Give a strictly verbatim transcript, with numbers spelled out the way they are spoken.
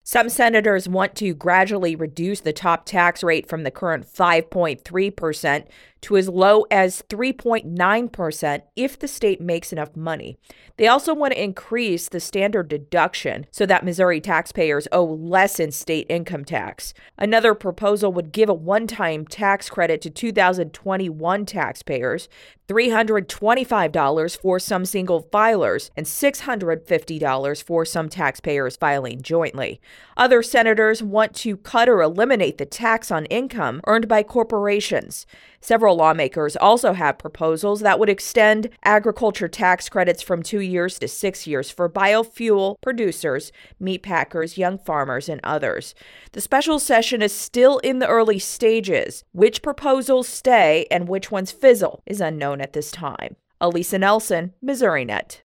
Some senators want to gradually reduce the top tax rate from the current five point three percent to as low as three point nine percent if the state makes enough money. They also want to increase the standard deduction so that Missouri taxpayers owe less in state income tax. Another proposal would give a one-time tax credit to two thousand twenty-one taxpayers, three hundred twenty-five dollars for some single filers, and six hundred fifty dollars for some taxpayers filing jointly. Other senators want to cut or eliminate the tax on income earned by corporations. Several lawmakers also have proposals that would extend agriculture tax credits from two years to six years for biofuel producers, meat packers, young farmers, and others. The special session is still in the early stages. Which proposals stay and which ones fizzle is unknown at this time. Elisa Nelson, MissouriNet.